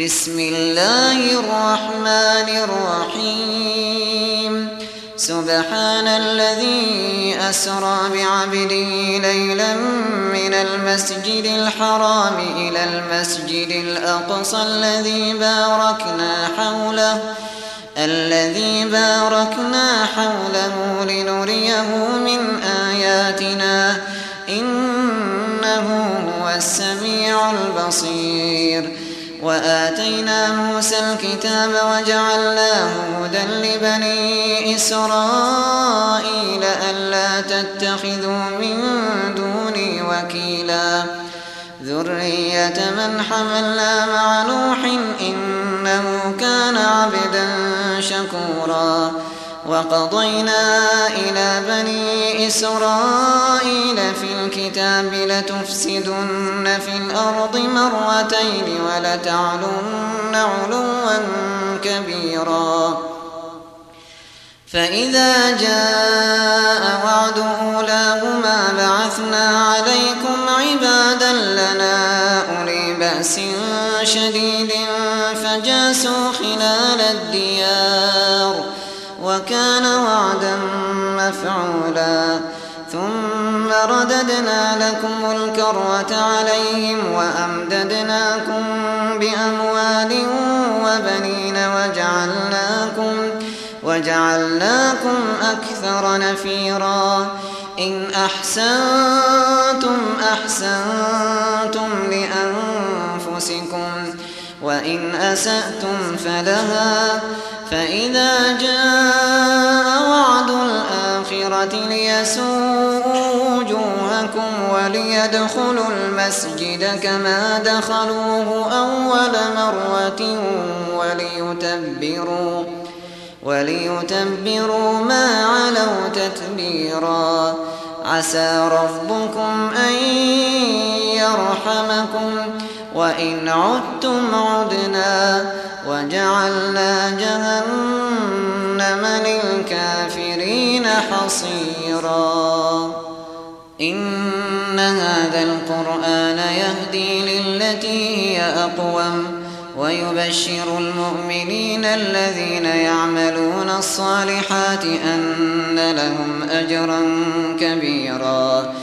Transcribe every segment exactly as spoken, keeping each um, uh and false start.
بسم الله الرحمن الرحيم سبحان الذي أسرى بعبده ليلا من المسجد الحرام إلى المسجد الأقصى الذي باركنا حوله الذي باركنا حوله لنريه من آياتنا إنه هو السميع البصير. وآتينا موسى الكتاب وجعلناه هدى لبني إسرائيل ألا تتخذوا من دوني وكيلا ذرية من حملنا مع نوح إنه كان عبدا شكورا. وقضينا إلى بني إسرائيل في الكتاب لتفسدن في الأرض مرتين ولتعلن علوا كبيرا. فإذا جاء وعد أولاهما بعثنا عليكم عبادا لنا أولي بأس شديد فجاسوا خلال الديار وكان وعدا مفعولا. ثم رددنا لكم الكرة عليهم وأمددناكم بأموال وبنين وجعلناكم, وجعلناكم أكثر نفيرا. إن أحسنتم أحسنتم لأنفسكم وإن أسأتم فلها. فإذا جاء وعد الآخرة ليسوءوا وجوهكم وليدخلوا المسجد كما دخلوه أول مرة وليتبروا, وليتبروا ما علوا تتبيرا. عسى ربكم أن يرحمكم وإن عدتم عدنا وجعلنا جهنم للكافرين حصيرا. إن هذا القرآن يهدي للتي هي أقوم ويبشر المؤمنين الذين يعملون الصالحات أن لهم أجرا كبيرا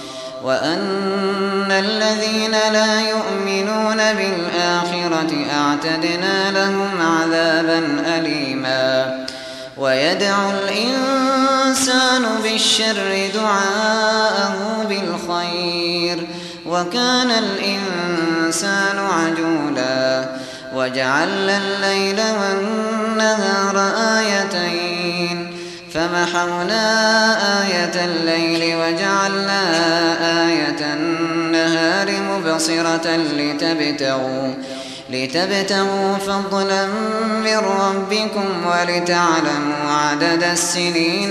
وأن الذين لا يؤمنون بالآخرة أعتدنا لهم عذابا أليما. ويدعو الإنسان بالشر دعاءه بالخير وكان الإنسان عجولا. وجعلنا الليل والنهار آيتين فمحونا آية الليل وجعلنا آية النهار مبصرة لتبتغوا, لتبتغوا فضلا من ربكم ولتعلموا عدد السنين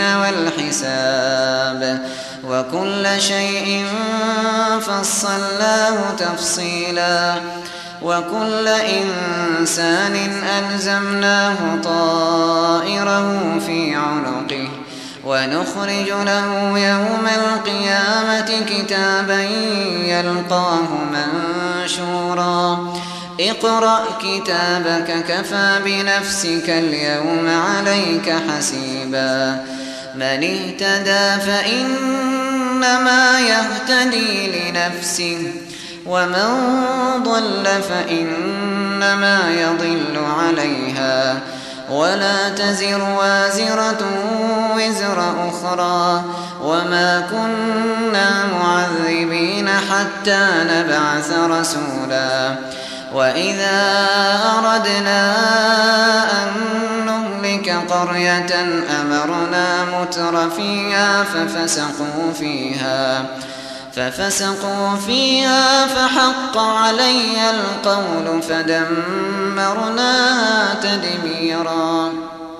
والحساب وكل شيء فصلناه تفصيلا. وكل إنسان ألزمناه طائره في عنقه ونخرج له يوم القيامة كتابا يلقاه منشورا. اقرأ كتابك كفى بنفسك اليوم عليك حسيبا. من اهتدى فإنما يهتدي لنفسه ومن ضل فإنما يضل عليها ولا تزر وازرة وزر أخرى وما كنا معذبين حتى نبعث رسولا. وإذا أردنا أن نهلك قرية أمرنا متر فيها ففسقوا فيها ففسقوا فيها فحق علي القول فدمرناها تدميرا.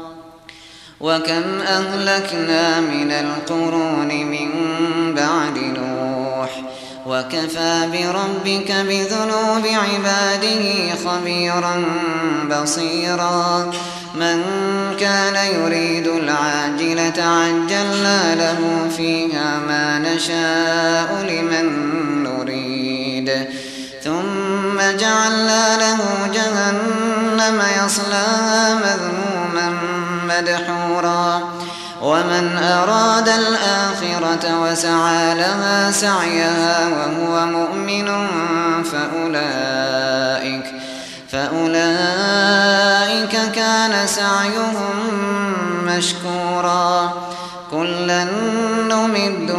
وكم أهلكنا من القرون من بعد نوح وكفى بربك بذنوب عباده خبيرا بصيرا. من كان يريد العاجلة عجلنا له فيها ما نشاء لمن نريد ثم جعلنا له جهنم جهنم يصلاها مذموما مدحورا ومن أراد الآخرة وسعى لها سعيها وهو مؤمن فأولئك فأولئك كان سعيهم مشكورا كلا نمد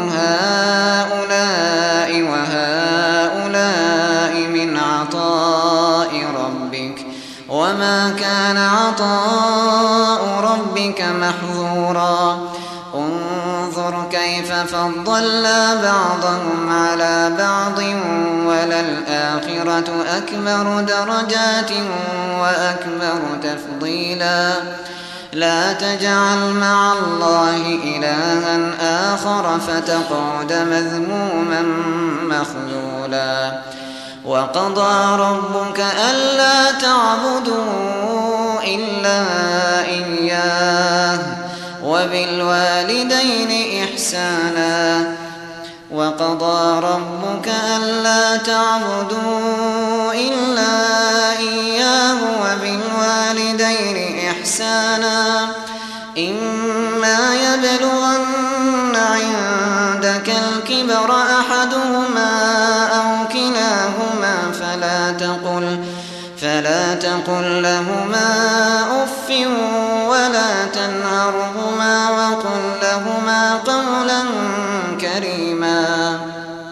هؤلاء وهؤلاء من عطاء ربك وما كان عطاء ربك محظورا انظر كيف فضلنا بعضهم على بعض وللآخرة أكبر درجات وأكبر تفضيلا لا تجعل مع الله إلها آخر فتقعد مذموما مخذولا وقضى ربك ألا تعبدوا إلا إياه وبالوالدين إحسانا وقضى ربك ألا تعبدوا إلا إياه وبالوالدين إحسانا إما يبلغن عندك الكبر أحدهما أو كلاهما فلا تقل فلا تقل لهما أف ولا تنهرهما وقل لهما قولا كريما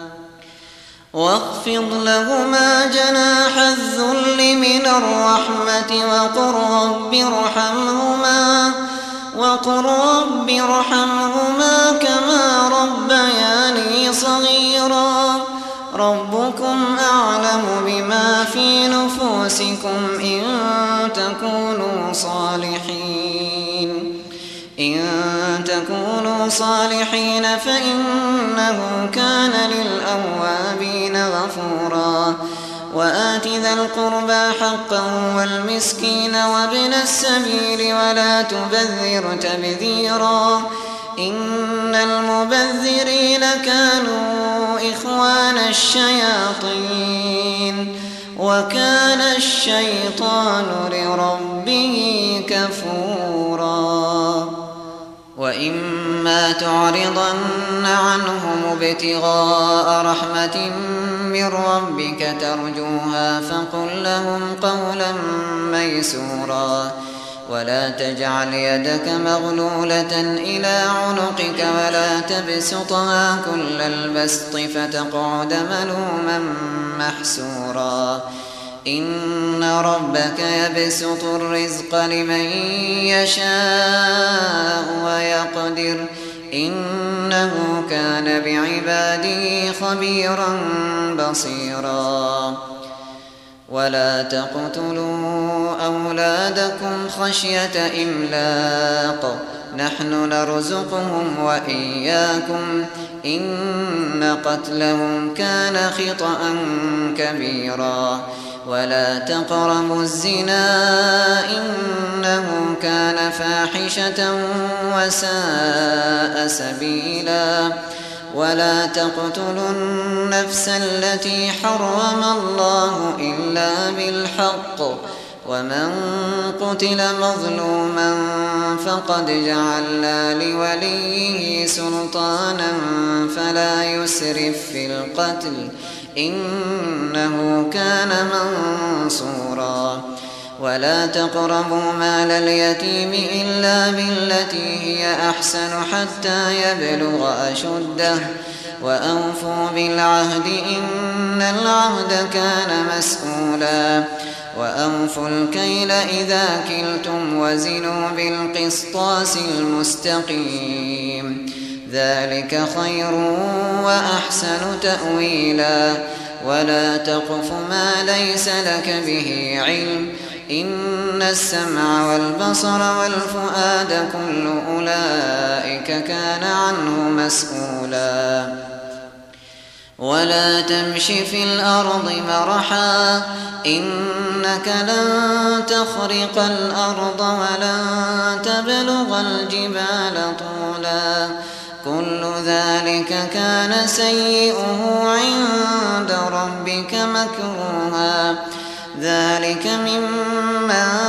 واخفض لهما جناح الذل من الرحمة وقل رب ارحمهما وقل رب ارحمهما كما ربياني صغيرا ربكم أعلم بما في نفوسكم إن تكونوا صالحين إن تكونوا صالحين فإنه كان للأوابين غفورا وآت ذا القربى حقه والمسكين وابن السبيل ولا تبذر تبذيرا إن المبذرين كانوا إخوان الشياطين وكان الشيطان لربه كفورا وإما تعرضن عنهم ابتغاء رحمة من ربك ترجوها فقل لهم قولا ميسورا ولا تجعل يدك مغلولة إلى عنقك ولا تبسطها كل البسط فتقعد ملوما محسورا إن ربك يبسط الرزق لمن يشاء ويقدر إنه كان بعباده خبيرا بصيرا ولا تقتلوا أولادكم خشية إملاق نحن نرزقهم وإياكم إن قتلهم كان خطأ كبيرا ولا تقربوا الزنا إنه كان فاحشة وساء سبيلا ولا تقتلوا النفس التي حرم الله إلا بالحق ومن قتل مظلوما فقد جعلنا لوليه سلطانا فلا يسرف في القتل إنه كان منصورا ولا تقربوا مال اليتيم إلا بالتي هي أحسن حتى يبلغ أشده وأوفوا بالعهد إن العهد كان مسؤولا وأوفوا الكيل إذا كلتم وزنوا بالقسطاس المستقيم ذلك خير وأحسن تأويلا ولا تقف ما ليس لك به علم إن السمع والبصر والفؤاد كل أولئك كان عنه مسؤولا ولا تمش في الأرض مرحا إنك لن تخرق الأرض ولن تبلغ الجبال طولا كل ذلك كان سيئه عند ربك مكروها ذلك مما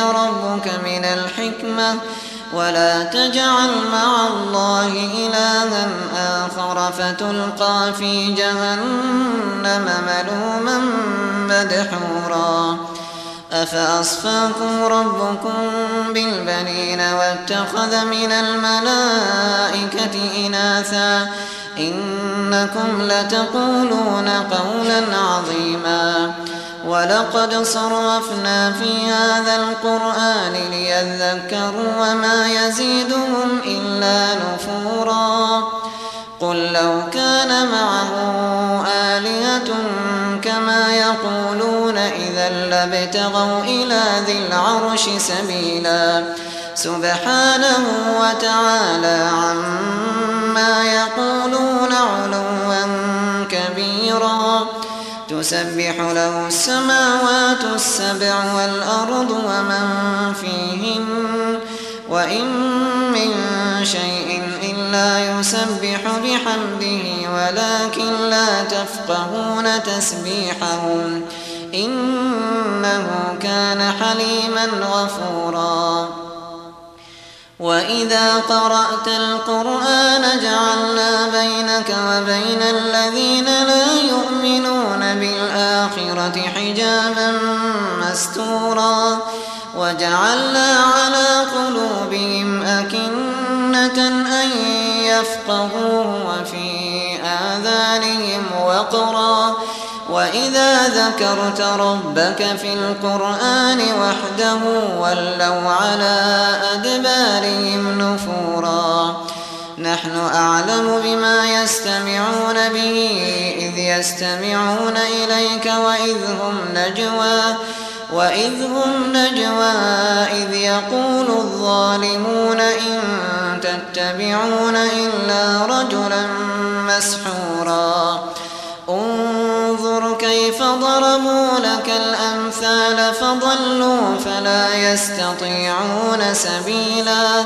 ربك من الحكمة ولا تجعل مع الله إلها آخر فتلقى في جهنم ملوما مدحورا أفأصفاكم ربكم بالبنين واتخذ من الملائكة إناثا إنكم لتقولون قولا عظيما ولقد صرفنا في هذا القرآن ليذكروا وما يزيدهم إلا نفورا قل لو كان معه آلهة كما يقولون إذا لابتغوا إلى ذي العرش سبيلا سبحانه وتعالى عما يقولون علوا كبيرا تسبح له السماوات السبع والأرض ومن فيهن وإن من شيء إلا يسبح بحمده ولكن لا تفقهون تسبيحهم إنه كان حليما غفورا وإذا قرأت القرآن جعلنا بينك وبين الذين لا يؤمنون بالآخرة حجابا مستورا وجعلنا على قلوبهم أكنة أن يفقهوه وفي آذانهم وقرا وإذا ذكرت ربك في القرآن وحده ولوا على أدبارهم نفورا نحن أعلم بما يستمعون به إذ يستمعون إليك وإذ هم نجوى وإذ هم نجوى إذ يقول الظالمون إن تتبعون إلا رجلا مسحورا انظر كيف ضربوا لك الأمثال فضلوا فلا يستطيعون سبيلا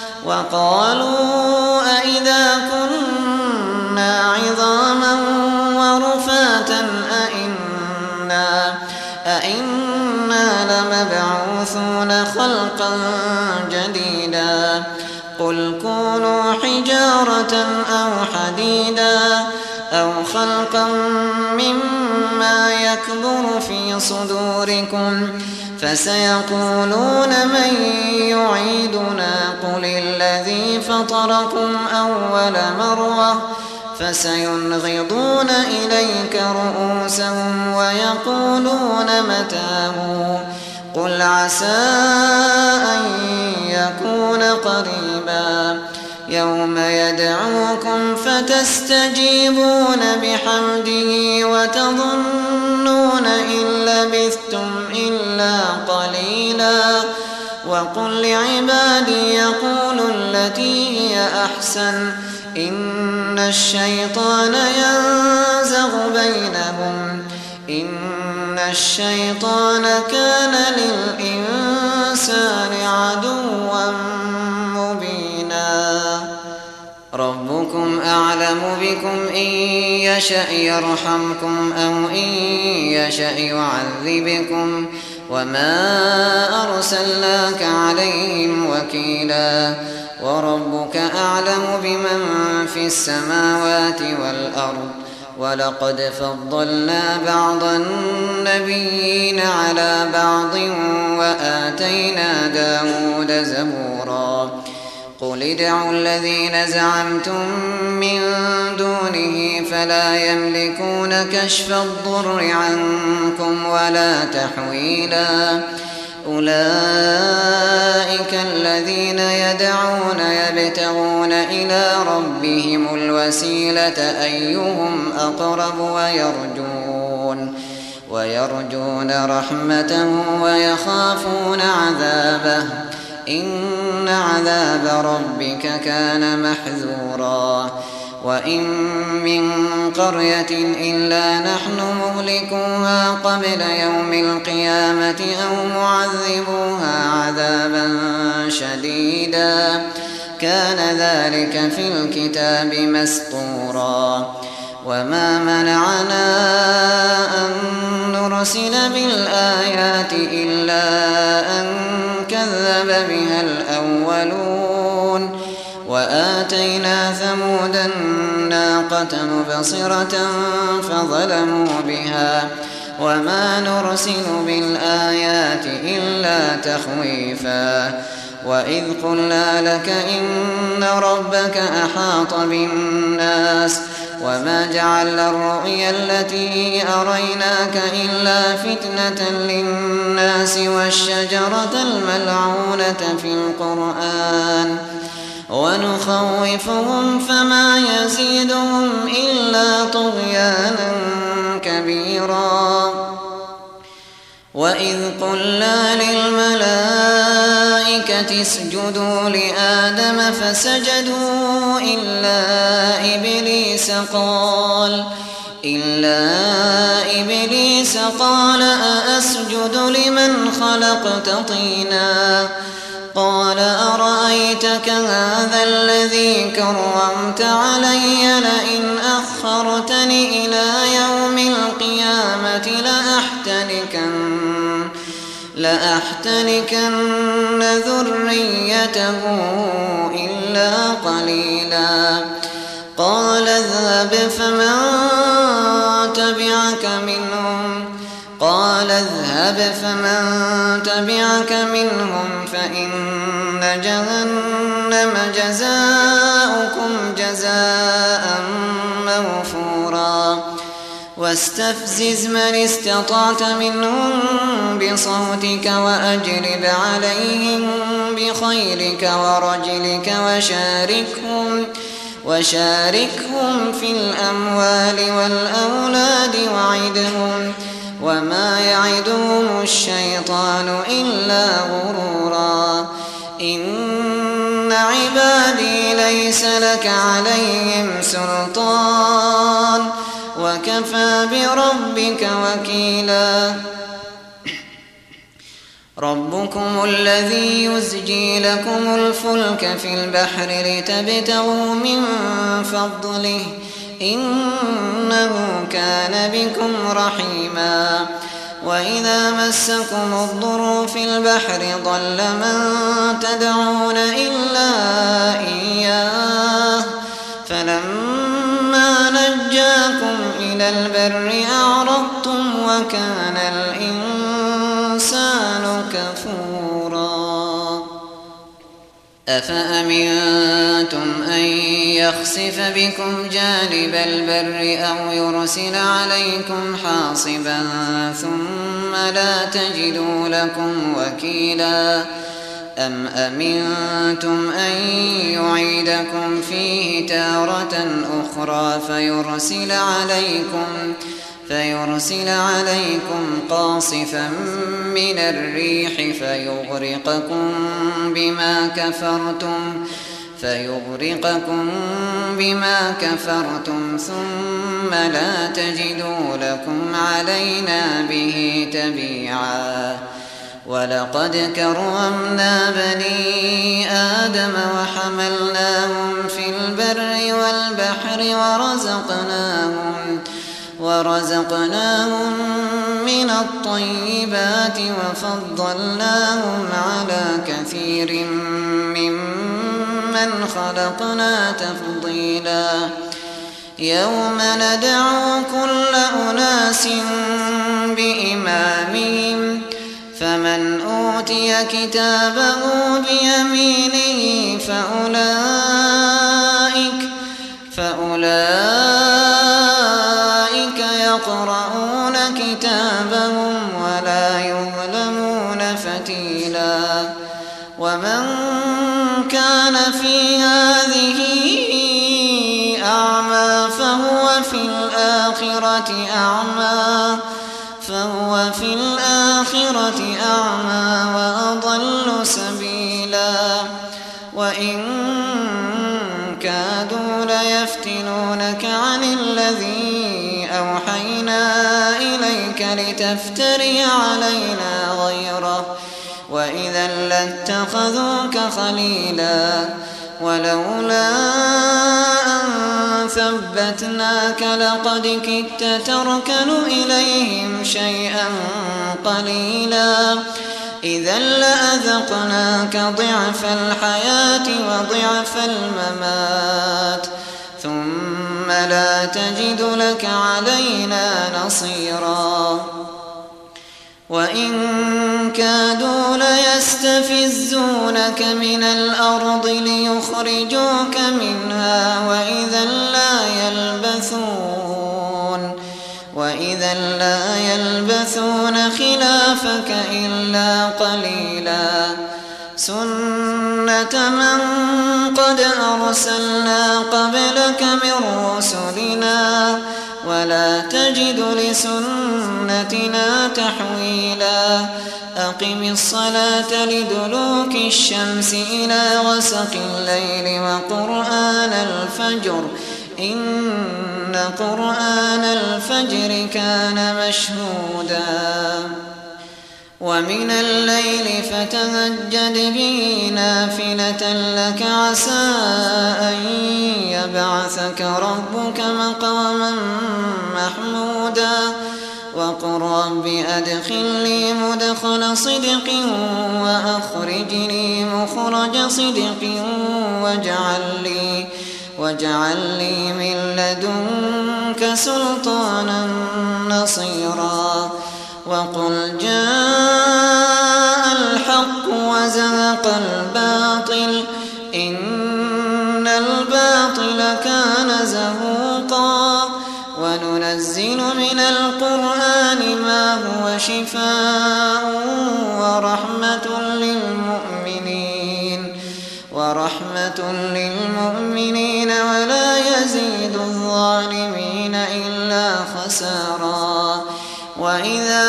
وقالوا أئذا كنا عظاما ورفاتا أئنا أئنا لمبعوثون خلقا جديدا قل كونوا حجارة أو حديدا أو خلقا مما يكبر في صدوركم فسيقولون من يعيدنا قل الذي فطركم أول مرة فسينغضون إليك رؤوسهم ويقولون متاه قل عسى أن يكون قريبا يوم يدعوكم فتستجيبون بحمده وتظنون إن لبثتم إلا قليلا وقل لعبادي يقولوا التي هي أحسن إن الشيطان ينزغ بينهم إن الشيطان كان للإنسان عدوا مبينا ربكم أعلم بكم إن يشأ يرحمكم أو إن يشأ يعذبكم وما أرسلناك عليهم وكيلا وربك أعلم بمن في السماوات والأرض ولقد فضلنا بعض النبيين على بعض وآتينا داود زبورا قل ادعوا الذين زعمتم من دونه فلا يملكون كشف الضر عنكم ولا تحويلا أولئك الذين يدعون يبتغون إلى ربهم الوسيلة أيهم أقرب ويرجون ويرجون رحمته ويخافون عذابه إن عذاب ربك كان محذورا وإن من قرية إلا نحن مهلكوها قبل يوم القيامة أو معذبوها عذابا شديدا كان ذلك في الكتاب مسطورا وما منعنا أن نرسل بالآيات إلا أن كذب بها الأولون وآتينا ثمود الناقة مبصرة فظلموا بها وما نرسل بالآيات إلا تخويفا وإذ قلنا لك إن ربك أحاط بالناس وما جعلنا الرؤيا التي أريناك إلا فتنة للناس والشجرة الملعونة في القرآن ونخوفهم فما يزيدهم إلا طغيانا كبيرا وإذ قلنا للملائكة اسجدوا لآدم فسجدوا إلا إبليس قال إلا إبليس قال أأسجد لمن خلقت طينا قال أرأيتك هذا الذي كرمت علي لئن أخرتني إلى يوم القيامة لأحتنكن لأحتنكن ذريته إلا قليلا قال اذهب فمن تبعك منهم قال اذهب فمن تبعك منهم فإن جهنم جزاؤكم جزاء موفورا واستفزز من استطعت منهم بصوتك وأجلب عليهم بخيلك ورجلك وشاركهم وشاركهم في الأموال والأولاد وعدهم وما يعدهم الشيطان إلا غرورا إن عبادي ليس لك عليهم سلطان وكفى بربك وكيلا ربكم الذي يزجي لكم الفلك في البحر لتبتغوا من فضله إنه كان بكم رحيما وإذا مسكم الضر في البحر ضل من تدعون إلا إياه فلما نجاكم إلى البر أعرضتم وكان الإنسان كفورا أفأمنتم أن يخسف بكم جانب البر أو يرسل عليكم حاصبا ثم لا تجدوا لكم وكيلا أم أمنتم أن يعيدكم فيه تارة أخرى فيرسل عليكم فيرسل عليكم قاصفا من الريح فيغرقكم بما كفرتم فيغرقكم بما كفرتم ثم لا تجدوا لكم علينا به تبيعا ولقد كرمنا بني آدم وحملناهم في البر والبحر ورزقناهم ورزقناهم من الطيبات وفضلناهم على كثير ممن خلقنا تفضيلا يوم ندعو كل أناس بإمامهم فمن أوتي كتابه بيمينه فأولئك فأولئك يقرؤون كتابهم ولا يظلمون فتيلا ومن كان في هذه أعمى فهو في الآخرة أعمى فهو في الآخرة أعمى وأضل سبيلا وإن كادوا ليفتنونك عن الذي أوحينا إليك لتفتري علينا غيره وإذا لاتخذوك خليلا ولولا أن ثبتناك لقد كدت تركن إليهم شيئا قليلا إذا لأذقناك ضعف الحياة وضعف الممات ثم لا تجد لك علينا نصيرا وإن كادوا ليستفزونك من الأرض ليخرجوك منها وإذا لا يلبثون وإذا لا يلبثون خلافك إلا قليلا سنة من قد أرسلنا قبلك من رسلنا ولا تجد لسنتنا تحويلا أقم الصلاة لدلوك الشمس إلى غسق الليل وقرآن الفجر إن قرآن الفجر كان مشهودا ومن الليل فتهجد به نافلة لك عسى أن يبعثك ربك مقاما محمودا وقل رب أدخلني مدخل صدق وأخرجني مخرج صدق واجعل لي واجعل لي من لدنك سلطانا نصيرا وقل جاء الحق وزهق الباطل إن الباطل كان زهوقا وننزل من القرآن ما هو شفاء ورحمة للمؤمنين ورحمة للمؤمنين ولا يزيد الظالمين إلا خسارا وإذا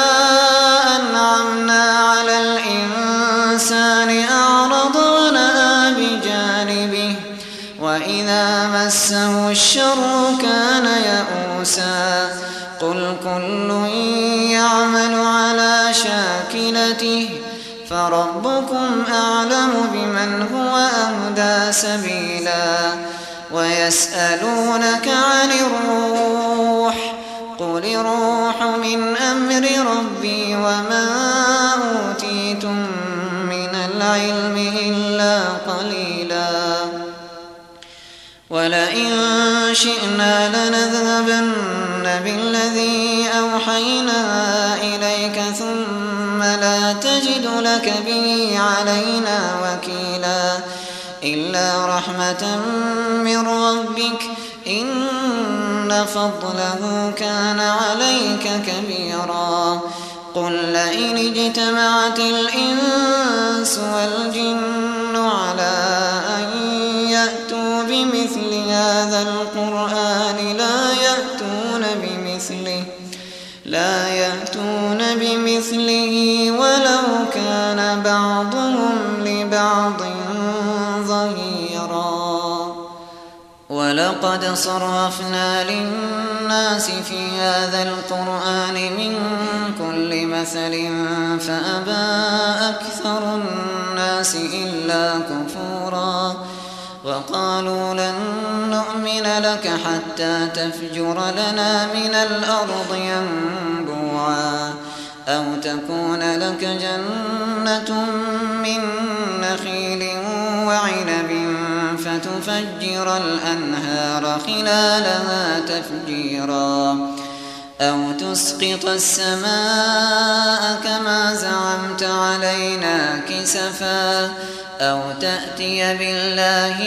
أنعمنا على الإنسان أعرض ونأى بجانبه وإذا مسه الشر كان يئوسا قل كل يعمل على شاكلته فربكم أعلم بمن هو أهدى سبيلا ويسألونك عن الروح قل الروح من أمر ربي وما أوتيتم من العلم إلا قليلا ولئن شئنا لنذهبن بالذي أوحينا إليك ثم لا تجد لك به علينا وكيلا إلا رحمة من ربك إن فضله كان عليك كبيرا قل لئن اجتمعت الإنس والجن على أن يأتوا بمثل هذا القرآن لا يأتون بمثله لا يأتون بمثله ولو كان بعضهم لبعض ظهيرا ولقد صرفنا للناس في هذا القرآن من كل مثل فأبى أكثر الناس إلا كفورا وقالوا لن نؤمن لك حتى تفجر لنا من الأرض ينبوعا أو تكون لك جنة من نخيل وعنب فتفجر الأنهار خلالها تفجيرا أو تسقط السماء كما زعمت علينا كسفا أو تأتي بالله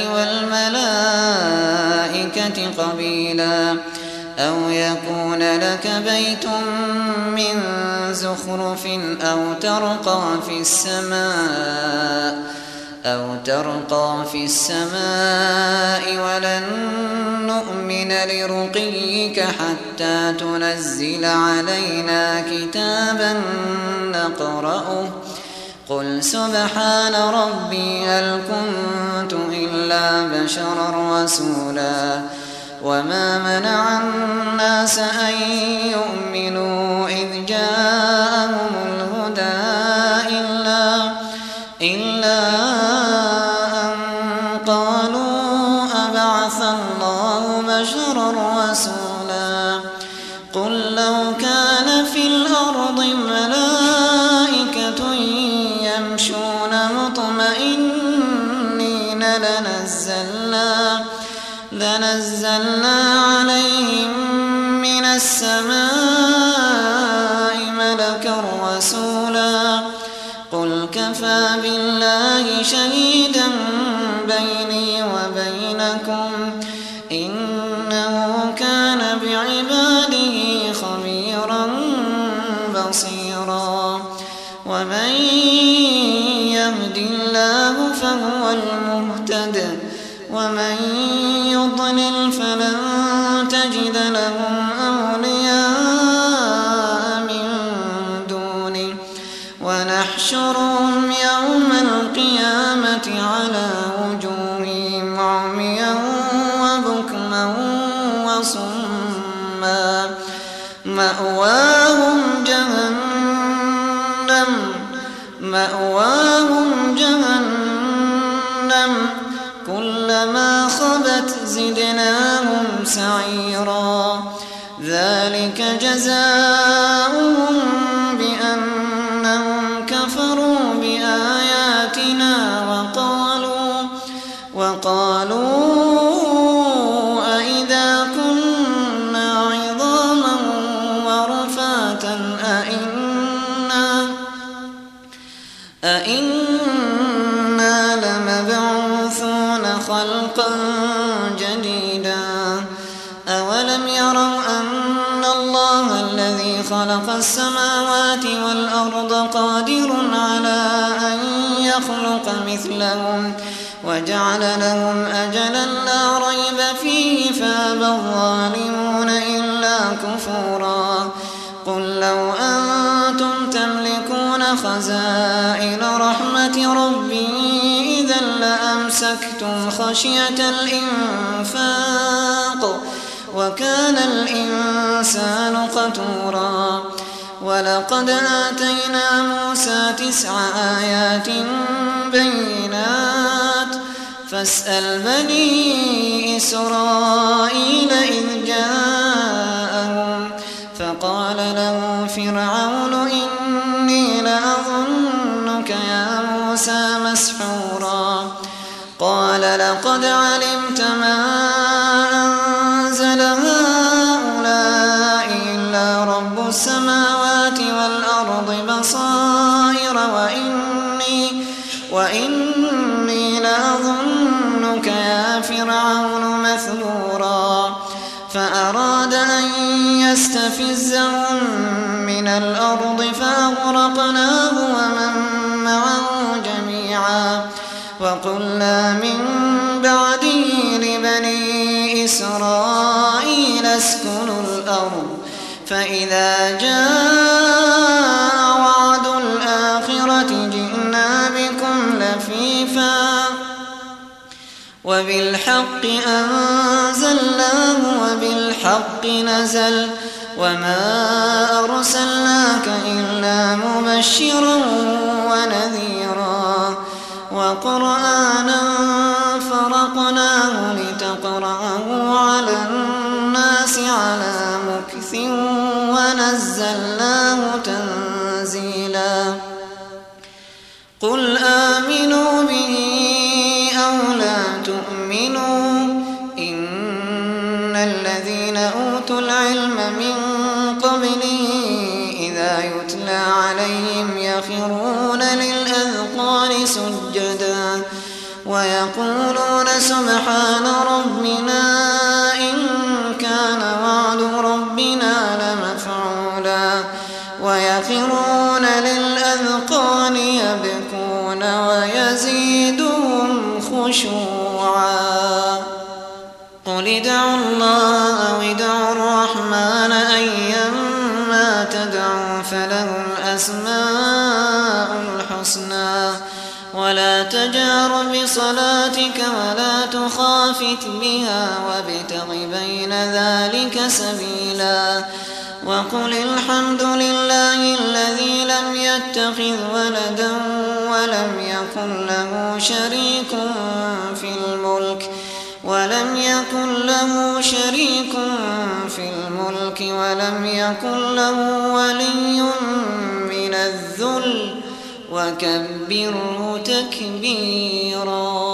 والملائكة قبيلا أو يكون لك بيت من زخرف أو ترقى في السماء أو ترقى في السماء ولن نؤمن لرقيك حتى تنزل علينا كتابا نقرأه قل سبحان ربي هل كنت إلا بشرا رسولا وما منع الناس أن يؤمنوا إذ جاءهم الهدى إلا إلا أن قالوا أبعث الله بشرا رسولا قل لو كان في الأرض ملائكة لنزلنا لنزلنا عليهم من السماء ملكا رسولا قل كفى بالله شهيدا بيني وبينكم إنه كان بعباده خبيرا بصيرا ومن يهد الله فهو المهتد ومن يضلل فلن تجد لهم أولياء من دونه ونحشرهم يوم القيامة على وجوههم عميا وبكما وصما مأواهم جهنم مأواهم جهنم كلما خبت زدناهم سعيرا ذلك جزاؤهم بأنهم كفروا بآياتنا وقالوا وقالوا أئذا كنا عظاما ورفاتا أئنا أئنا لمبعوثون خلقا جديدا أولم يروا أن الله الذي خلق السماوات والأرض قادر على أن يخلق مثلهم وجعل لهم أجلا لا ريب فيه فأبى الظالمون إلا كفورا قل لو أنتم تملكون خزائن رحمة ربي إذا لأمسكتم خشية الإنفاق وكان الإنسان قتورا ولقد آتينا موسى تسع آيات بينات فاسأل بني إسرائيل إذ جاءهم فقال له فرعون إني لأظنك يا موسى مسحورا قال لقد علمت ما أنزل هؤلاء إلا رب السماوات والأرض بصائر وإني, وإني لأظنك يا فرعون مثبورا فأراد أن يستفزهم من الأرض فأغرقناه ومن معه جميعا وقلنا من بعده لبني إسرائيل اسكنوا الأرض فإذا جاء وعد الآخرة جئنا بكم لفيفا وبالحق أنزلناه وبالحق نزل وما أرسلناك إلا مبشرا ونذيرا وقرآنا فرقناه لتقرأه على الناس على مكث ونزلناه تنزيلا قل آمنوا به أو لا تؤمنوا إن الذين أوتوا العلم من قبله إذا يتلى عليهم يخرون للأذقان سجدا ويقولون سبحان ربنا إن كان وعد ربنا لمفعولا ويخرون للأذقان يبكون ويزيدهم خشوعا قل ادعوا الله أو ادعوا الرحمن أيما تدعوا فله الأسماء الحسنى ولا تجهر بصلاتك ولا تخافت بها وابتغ بين ذلك سبيلا وقل الحمد لله الذي لم يتخذ ولدا ولم يكن له شريك في الملك ولم يكن له شريك في الملك ولم يكن له ولي من الذل وكبره تكبيرا.